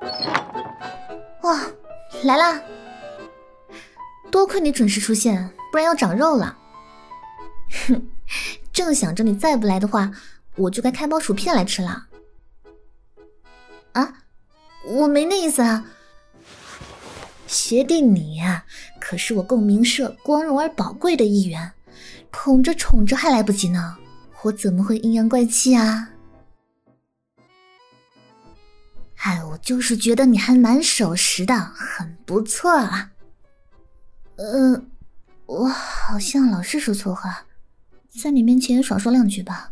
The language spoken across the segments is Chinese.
哇，来啦！多亏你准时出现，不然要长肉了。哼，正想着你再不来的话，我就该开包薯片来吃了。啊，我没那意思啊。学弟你呀，可是我共鸣社光荣而宝贵的一员，宠着宠着还来不及呢，我怎么会阴阳怪气啊？哎，我就是觉得你还蛮守时的，很不错啊。我好像老是说错话，在你面前也少说两句吧。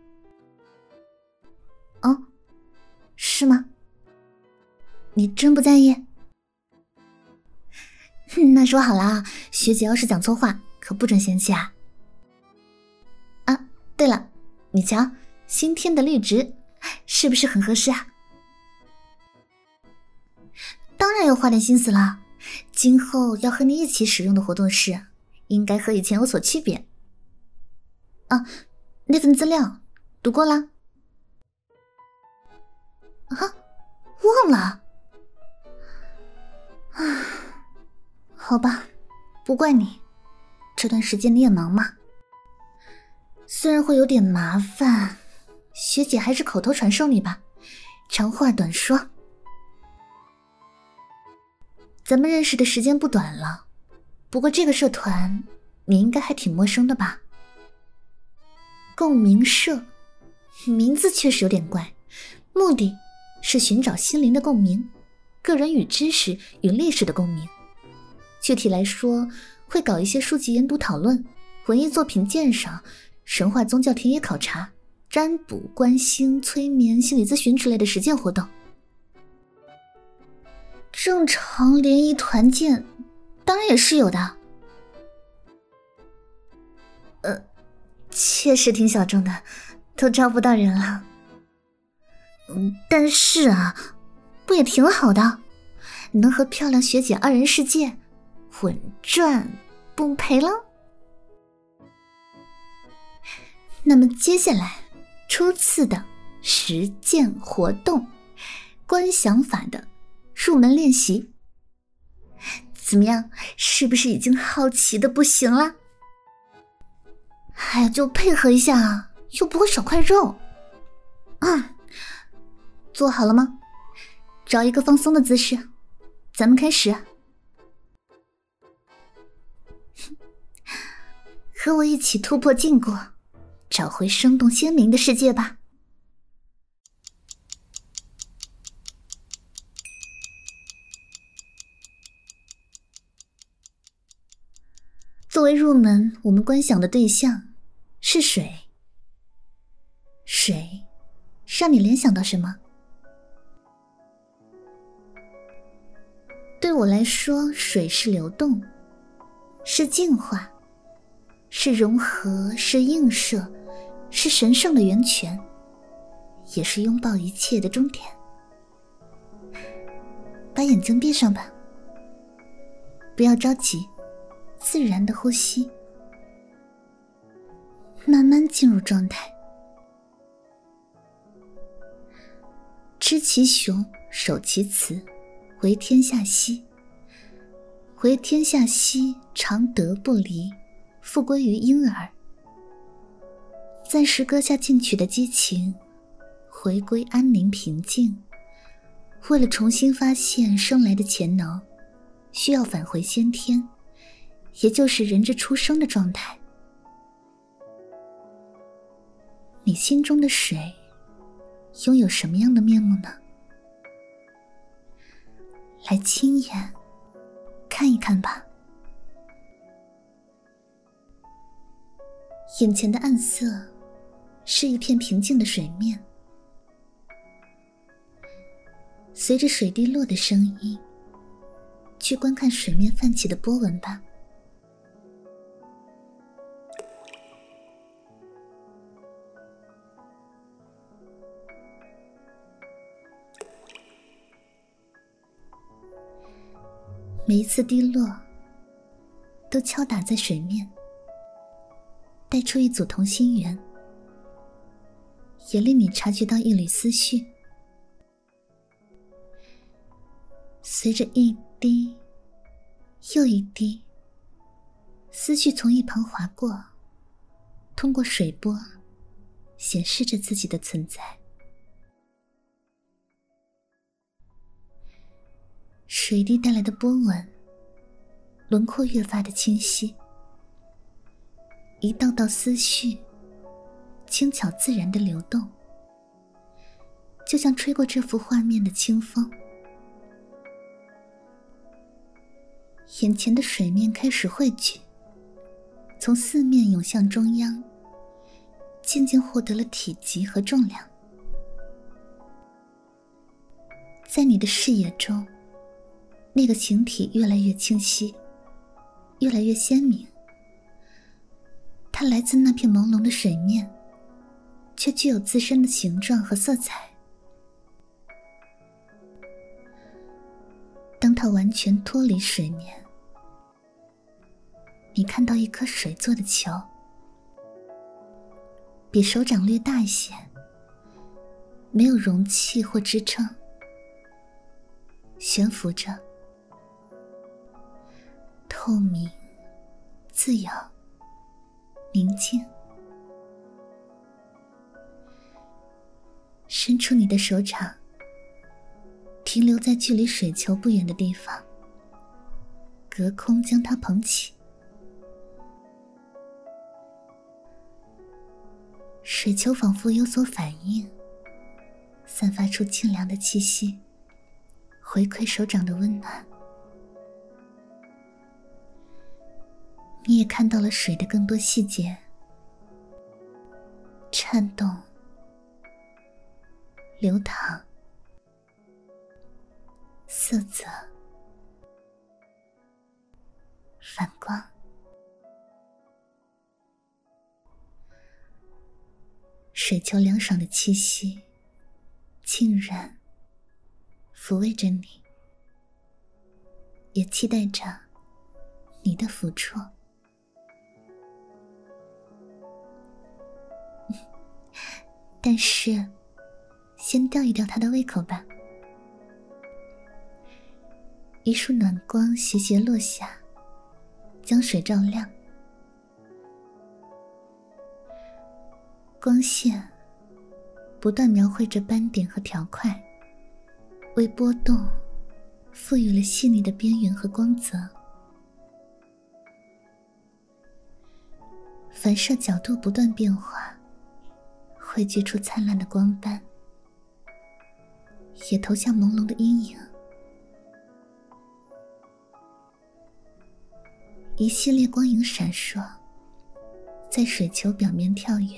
哦，是吗？你真不在意？那说好了，学姐要是讲错话，可不准嫌弃啊。啊，对了，你瞧，新添的绿植是不是很合适啊？当然要花点心思了，今后要和你一起使用的活动是，应该和以前有所区别。啊，那份资料读过了？啊，忘了。啊，好吧，不怪你，这段时间你也忙嘛。虽然会有点麻烦，学姐还是口头传授你吧，长话短说。咱们认识的时间不短了，不过这个社团你应该还挺陌生的吧？共鸣社，名字确实有点怪，目的是寻找心灵的共鸣，个人与知识与历史的共鸣。具体来说，会搞一些书籍研读讨论、文艺作品鉴赏、神话宗教田野考察、占卜、观星、催眠、心理咨询之类的实践活动。正常联谊团建当然也是有的，确实挺小众的，都招不到人了。但是啊，不也挺好的，能和漂亮学姐二人世界，稳赚不赔了。那么接下来初次的实践活动，观想法的入门练习，怎么样？是不是已经好奇的不行了？哎呀，就配合一下啊，又不会少块肉。做好了吗？找一个放松的姿势，咱们开始。和我一起突破禁锢，找回生动鲜明的世界吧。作为入门，我们观想的对象是水。水让你联想到什么？对我来说，水是流动，是净化，是融合，是映射，是神圣的源泉，也是拥抱一切的终点。把眼睛闭上吧，不要着急，自然的呼吸，慢慢进入状态。知其雄，守其雌，为天下溪。为天下溪，常德不离，复归于婴儿。暂时搁下进取的激情，回归安宁平静。为了重新发现生来的潜能，需要返回先天，也就是人之初生的状态。你心中的水拥有什么样的面目呢？来亲眼看一看吧。眼前的暗色是一片平静的水面，随着水滴落的声音，去观看水面泛起的波纹吧。每一次滴落都敲打在水面，带出一组同心圆，也令你察觉到一缕思绪。 随着一滴又一滴，思绪从一旁划过，通过水波显示着自己的存在。水滴带来的波纹，轮廓越发的清晰，一道道思绪轻巧自然的流动，就像吹过这幅画面的清风。眼前的水面开始汇聚，从四面涌向中央，渐渐获得了体积和重量。在你的视野中，那个形体越来越清晰，越来越鲜明。它来自那片朦胧的水面，却具有自身的形状和色彩。当它完全脱离水面，你看到一颗水做的球，比手掌略大一些，没有容器或支撑，悬浮着，透明、自由、宁静。伸出你的手掌，停留在距离水球不远的地方，隔空将它捧起。水球仿佛有所反应，散发出清凉的气息，回馈手掌的温暖。你也看到了水的更多细节，颤动、流淌、色泽、反光。水球凉爽的气息浸润抚慰着你，也期待着你的抚触。但是先吊一吊他的胃口吧。一束暖光斜斜落下，将水照亮。光线不断描绘着斑点和条块，为波动赋予了细腻的边缘和光泽。反射角度不断变化，汇聚出灿烂的光斑，也投向朦胧的阴影。一系列光影闪烁，在水球表面跳跃，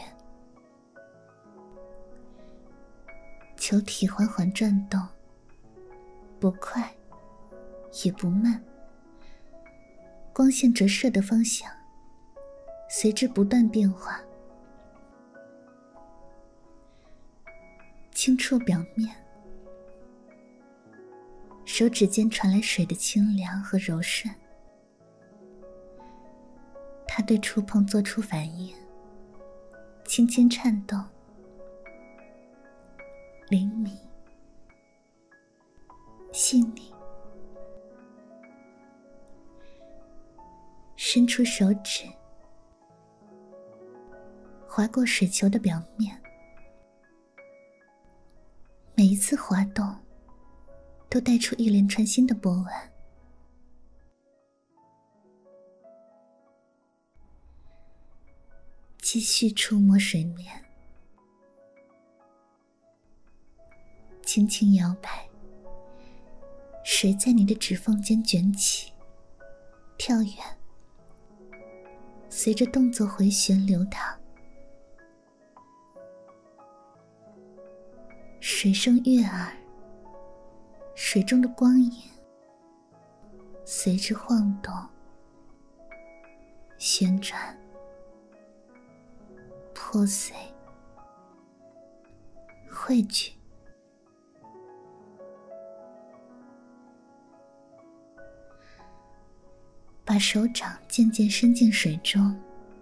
球体缓缓转动，不快也不慢，光线折射的方向随之不断变化。轻触表面，手指间传来水的清凉和柔顺，它对触碰做出反应，轻轻颤动，灵敏、细腻。伸出手指，划过水球的表面，每一次滑动都带出一连串新的波纹。继续触摸水面，轻轻摇摆，水在你的指缝间卷起、跳跃，随着动作回旋流淌。水声悦耳，水中的光影随之晃动、旋转、破碎、汇聚。把手掌渐渐伸进水中，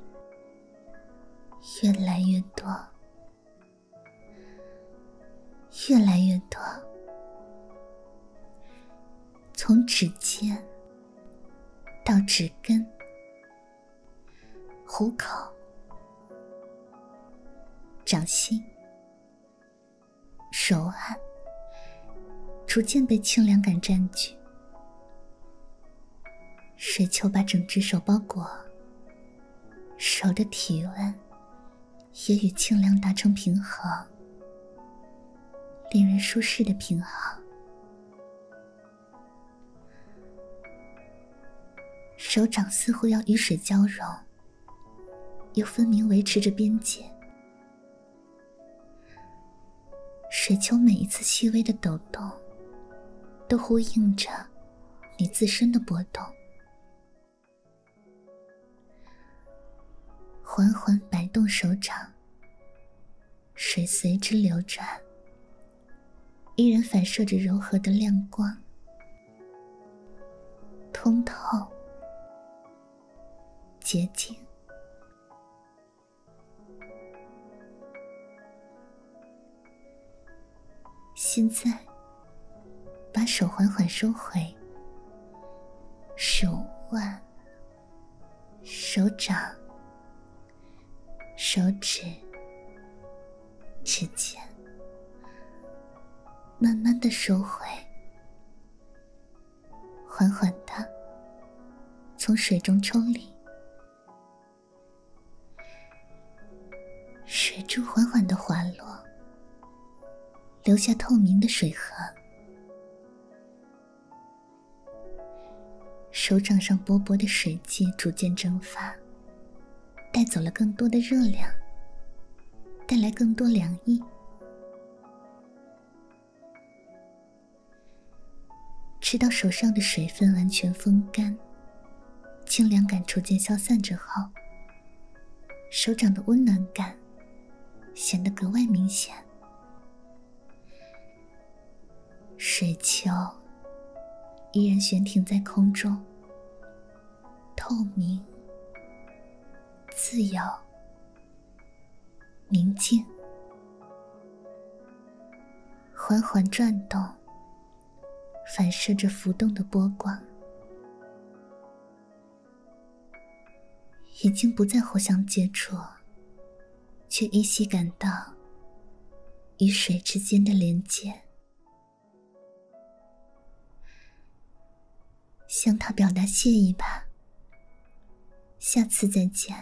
越来越多，越来越多。 从指尖到指根、虎口、掌心、手腕，逐渐被清凉感占据。水球把整只手包裹，手的体温也与清凉达成平衡，令人舒适的平衡。手掌似乎要与水交融，又分明维持着边界。水球每一次细微的抖动，都呼应着你自身的波动。缓缓摆动手掌，水随之流转，依然反射着柔和的亮光，通透、洁净。现在，把手缓缓收回，手腕、手掌、手指、指尖，慢慢地收回，缓缓地从水中抽离，水珠缓缓地滑落，留下透明的水痕。手掌上薄薄的水汽逐渐蒸发，带走了更多的热量，带来更多凉意。直到手上的水分完全风干，清凉感逐渐消散之后，手掌的温暖感显得格外明显。水球依然悬停在空中，透明、自由、宁静，缓缓转动，反射着浮动的波光，已经不再互相接触，却依稀感到与水之间的连接。向他表达谢意吧，下次再见。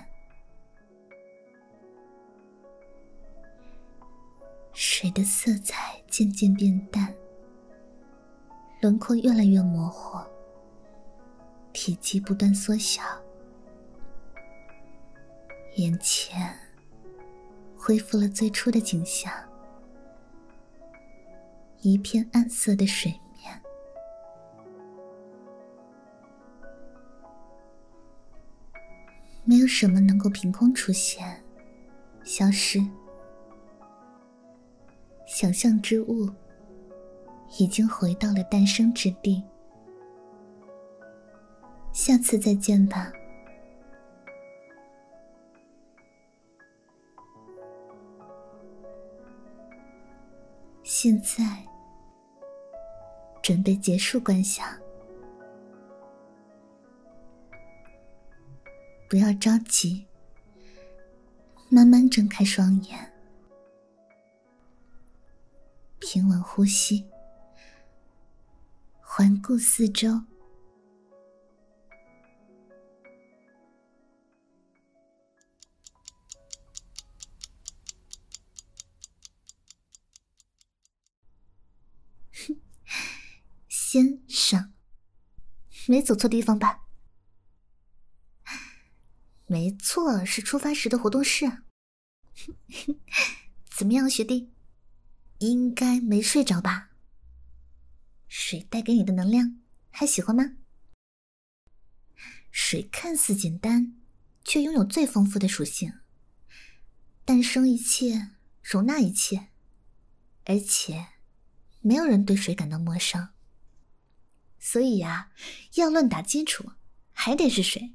水的色彩渐渐变淡，轮廓越来越模糊，体积不断缩小，眼前恢复了最初的景象，一片暗色的水面。没有什么能够凭空出现、消失。想象之物已经回到了诞生之地。下次再见吧。现在，准备结束观想。不要着急，慢慢睁开双眼，平稳呼吸，环顾四周。先生，没走错地方吧？没错，是出发时的活动室。怎么样，学弟？应该没睡着吧？水带给你的能量还喜欢吗？水看似简单，却拥有最丰富的属性，诞生一切，容纳一切，而且没有人对水感到陌生。所以呀，要论打基础，还得是水。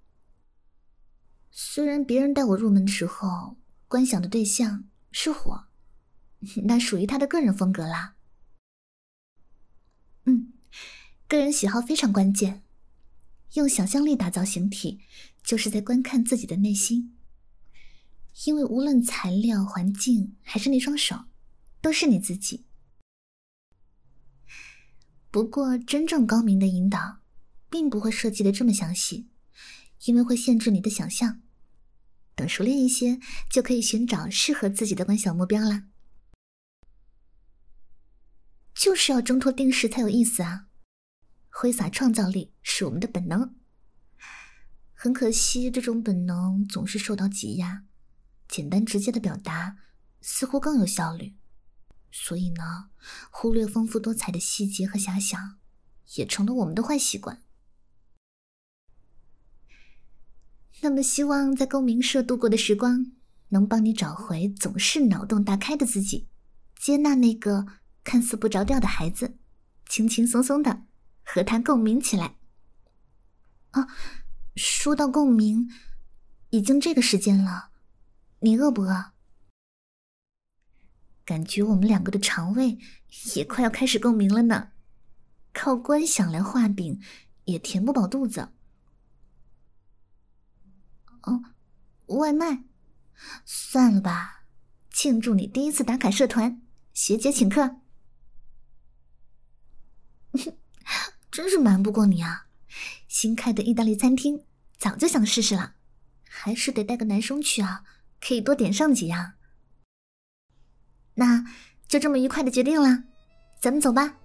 虽然别人带我入门的时候，观想的对象是火，那属于他的个人风格啦。 个人喜好非常关键，用想象力打造形体，就是在观看自己的内心。因为无论材料、环境还是那双手，都是你自己。不过真正高明的引导并不会设计的这么详细，因为会限制你的想象。等熟练一些，就可以寻找适合自己的观想目标啦。就是要挣脱定式才有意思啊！挥洒创造力是我们的本能，很可惜这种本能总是受到挤压，简单直接的表达似乎更有效率。所以呢，忽略丰富多彩的细节和遐想，也成了我们的坏习惯。那么希望在共鸣社度过的时光，能帮你找回总是脑洞大开的自己，接纳那个看似不着调的孩子，轻轻松松的和他共鸣起来。啊，说到共鸣，已经这个时间了，你饿不饿？感觉我们两个的肠胃也快要开始共鸣了呢，靠观想来画饼也填不饱肚子。外卖？算了吧，庆祝你第一次打卡社团，学姐请客。真是瞒不过你啊，新开的意大利餐厅早就想试试了，还是得带个男生去啊，可以多点上几样。那就这么愉快的决定了，咱们走吧。